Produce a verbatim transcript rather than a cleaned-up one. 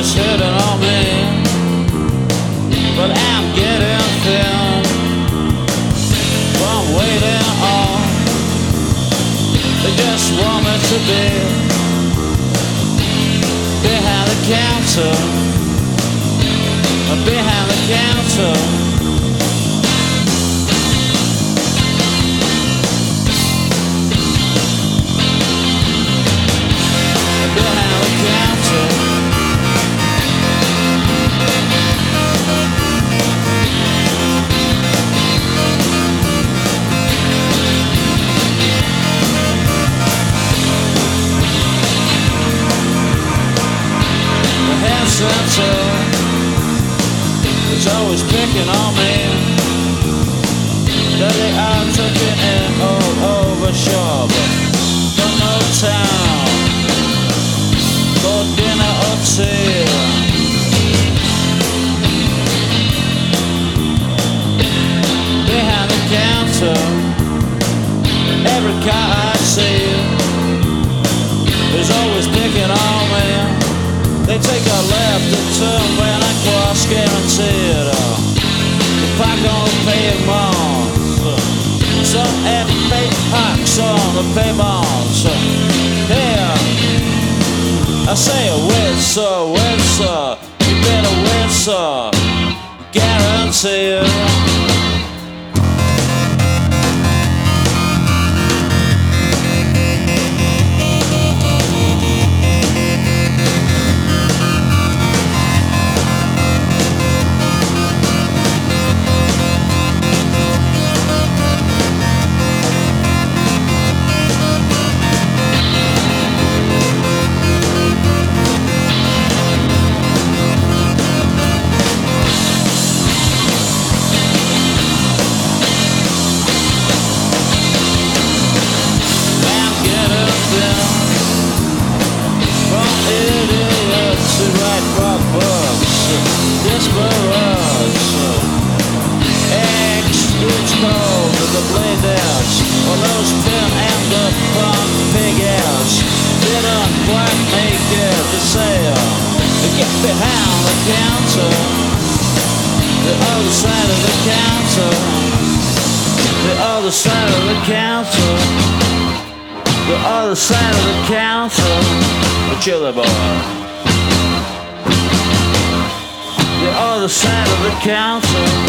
is hitting on me, but I'm getting thin from waiting on. They just want me to be behind the counter, behind the counter. Behind the counter. The head center is always picking on me. That they are taking it all over shore, but from no town for dinner or tea. Behind the counter, every car I see is always picking on me. They take a left and turn when I cross, guaranteed. The park on the pavement, some fake parks on the pavement. Here I say a Windsor, Windsor, you better Windsor, guaranteed. Get behind the counter, the other side of the counter, the other side of the counter, the other side of the counter, the chili boy. The other side of the counter.